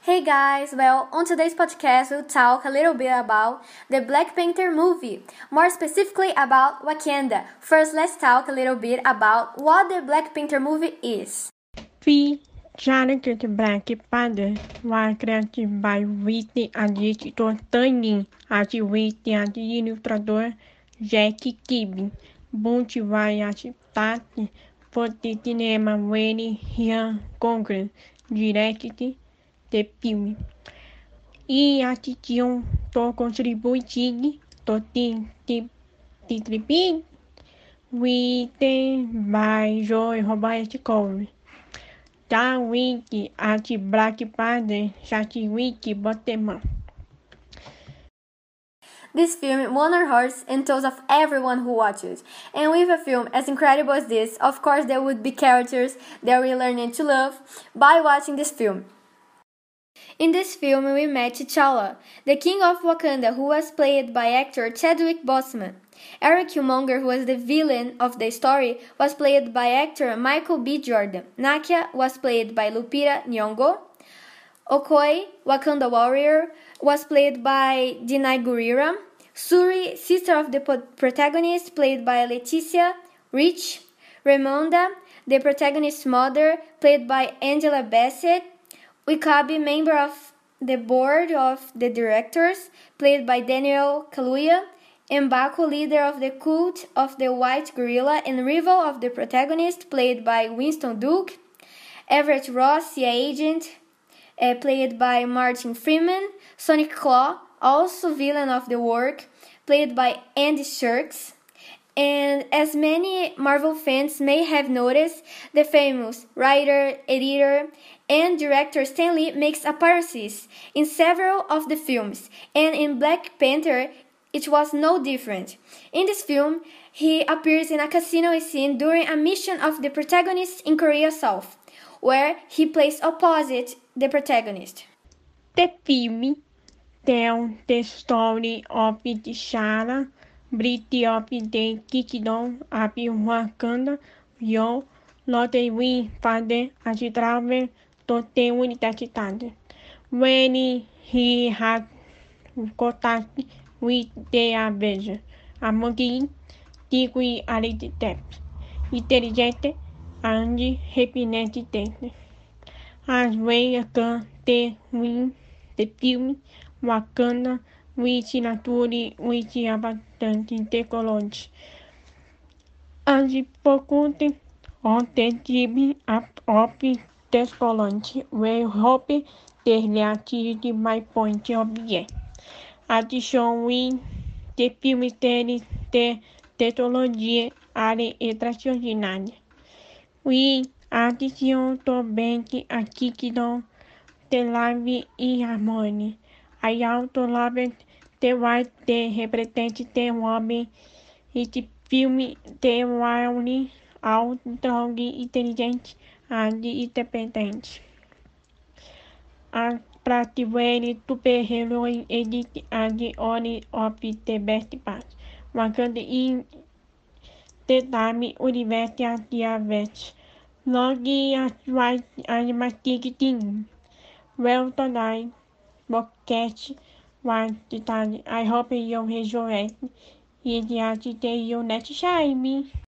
Hey guys, well, on today's podcast we'll talk a little bit about the Black Panther movie, more specifically about Wakanda. First, let's talk a little bit about what the Black Panther movie is. Featured Black Panther was created by Whitney editor Tony as Whitney and ilustrador Jack Kirby. Bunch vai adaptado for the cinema when Ryan Coogler directed the film. E assistiu to contributing to the tribute written by Joe Robert Cole. Da Wiki at Black Panther Wiki Bottom. This film won our hearts and those of everyone who watched it. And with a film as incredible as this, of course there would be characters that we learned to love by watching this film. In this film we met T'Challa, the king of Wakanda, who was played by actor Chadwick Boseman. Eric Killmonger, who was the villain of the story, was played by actor Michael B. Jordan. Nakia was played by Lupita Nyong'o. Okoye, Wakanda warrior, was played by Denai Gurira. Shuri, sister of the protagonist, played by Leticia Rich. Ramonda, the protagonist's mother, played by Angela Bassett. W'Kabi, member of the board of the directors, played by Daniel Kaluuya. M'Baku, leader of the cult of the White Gorilla and rival of the protagonist, played by Winston Duke. Everett Ross, CIA agent, played by Martin Freeman. Sonic Claw, also villain of the work, played by Andy Serkis. And as many Marvel fans may have noticed, the famous writer, editor, and director Stan Lee makes appearances in several of the films, and in Black Panther it was no different. In this film, he appears in a casino scene during a mission of the protagonist in Korea South, where he plays opposite the protagonist. The film tells the story of T'Challa, Bride of the Kingdom of Wakanda, your Lord Father as travel to the university, when he had contact with the Avengers, among the architects, intelligent and representative. As well as the film Wakanda, which naturally which abundant technology. As focused on the team of technology, we hope the reality my point of view. Additionally, the film tells the technology are extraordinary. We addition to bank a kingdom the life in harmony. I also love the white the represent the woman. It film the wild, out strong, intelligent, and independent. And practically superhero edit and all of the best part. Wakanda in the time universe and the average. Logi as white and marketing. Well tonight, podcast one time. I hope you enjoy it. And you next time.